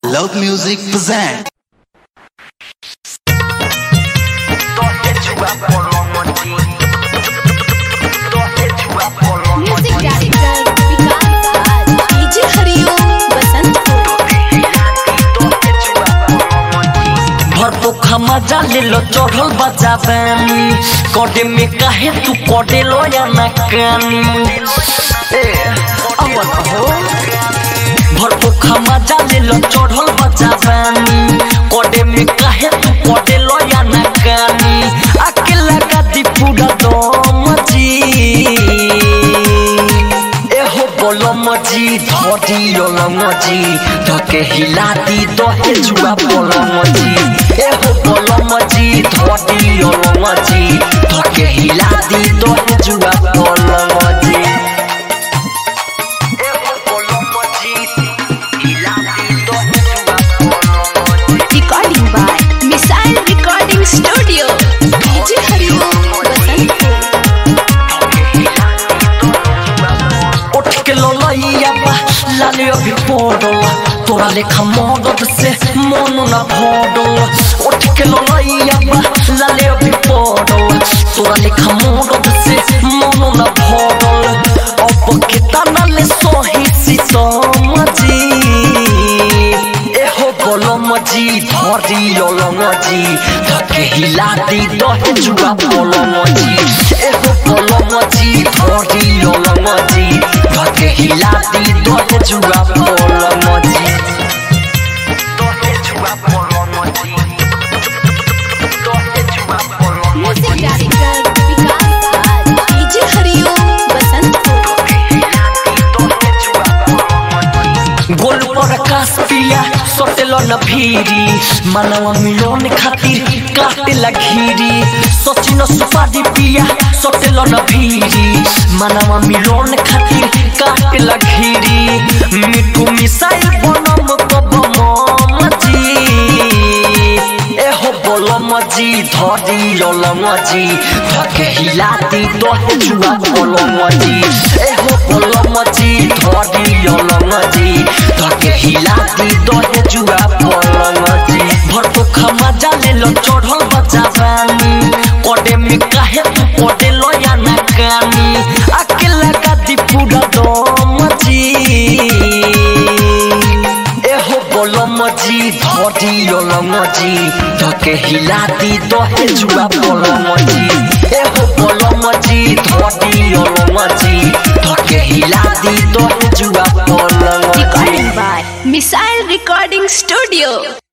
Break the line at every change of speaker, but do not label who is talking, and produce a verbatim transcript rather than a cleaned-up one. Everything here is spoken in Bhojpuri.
Love Music present.
Music director Vikas Raj, DJ Hariom Basantpur.
भरपोखा मजा ले लो चढ़ल बजाबनी कोडे में काहे तू कोडे लो या ना कानी ए अवन हो भरपोखा मजा ले लो चढ़ल बजाबनी कोडे में काहे तू कोडे लो या ना कानी अकेला का दी पूरा दम जी ए हो बोलो मजी धोती योलो मजी धके हिलाती दो हे जुआ बोलो मजी ए हो बोलो मजी धोती योलो मजी धके हिलाती दो हे जुआ बोलो मजी ए हो बोलो मजी हिलाती दो हे जुआ बोलो मजी।
Recording by Missile Recording Studio, DJ Hariom Basantpur.
उठ के लोलैया बा लाले अभी पड़ल तोरा लेखा मदद से मन न भरल उठ के लोलैया बा लाले अभी पड़ल तोरा लेखा मदद से मन न भरल अब केतना ले सही सीतम जी एहो बोलो मजी धरी लोलो मजी धके हिलाती दहे जुआ बोलो मजी एहो बोलो मजी धरी लोलो मजी धके हिलाती दहे जुआ बोलो मजी दहे जुआ बोलो मजी दहे जुआ बोलो
Music director Vikas Raj, DJ Hariom Basantpur.
गोल पर आकाश पिया सोटेलो न भीरी मनवा मिलोन खातिर काटे लघीरी सोचिनो सुपारी पिया सोटेलो न भीरी मनवा मिलोन खातिर काटे लघीरी मिठू मिसाइल बनम कबम मजी एहो बोलो मजी धरी लोलो मजी धके हिलाती दहे जुआ बोलो मजी एहो बोलो मजी धरी लोलो मजी धके हिलाती दहे जुआ बोलो मजी भरपोखा मजा ले लो चढ़ल बजाबनी कोडे में काहे तू कोडे लो या ना कानी अकेला का दी पूरा दम जी एहो बोलो मजी धरी लोलो मजी धके हिलाती दहे जुआ बोलो मजी एहो बोलो मजी धरी लोलो मजी धके हिलाती दहे जुआ बोलो मजी।
Recording by Missile Recording Studio।